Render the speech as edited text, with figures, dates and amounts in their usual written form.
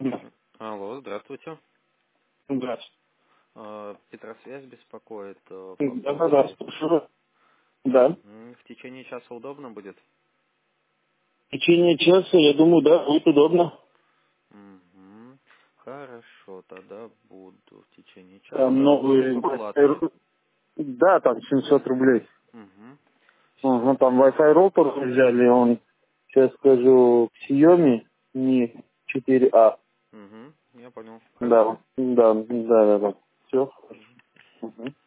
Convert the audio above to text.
Алло, здравствуйте. Здравствуйте. Петросвязь беспокоит по Да, поводу... слушаю. Да. В течение часа удобно будет? В течение часа, я думаю, да, будет удобно. Мгм. Хорошо, тогда буду в течение Там часа. новый Сколько платы? Wi-Fi. Да, там 700 рублей. Угу. Ага, там Wi-Fi роутер взяли, он, сейчас скажу, Xiaomi Mi 4A. Угу. Я понял. Хорошо. Да. Все.